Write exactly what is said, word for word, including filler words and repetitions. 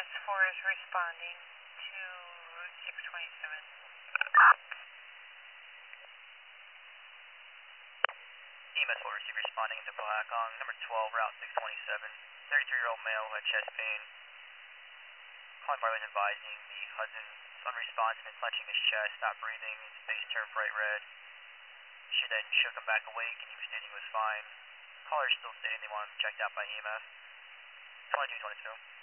task four is responding to Route six twenty-seven. E M S will receive responding to Blackong, number twelve, Route six twenty-seven. thirty-three-year-old male who had chest pain. Calling bar was advising the husband was unresponsive and clenching his chest, stopped breathing, his face turned bright red. She then shook him back awake and he was stating he was fine. Caller still stating they want him checked out by E M S. twenty-two twenty-two.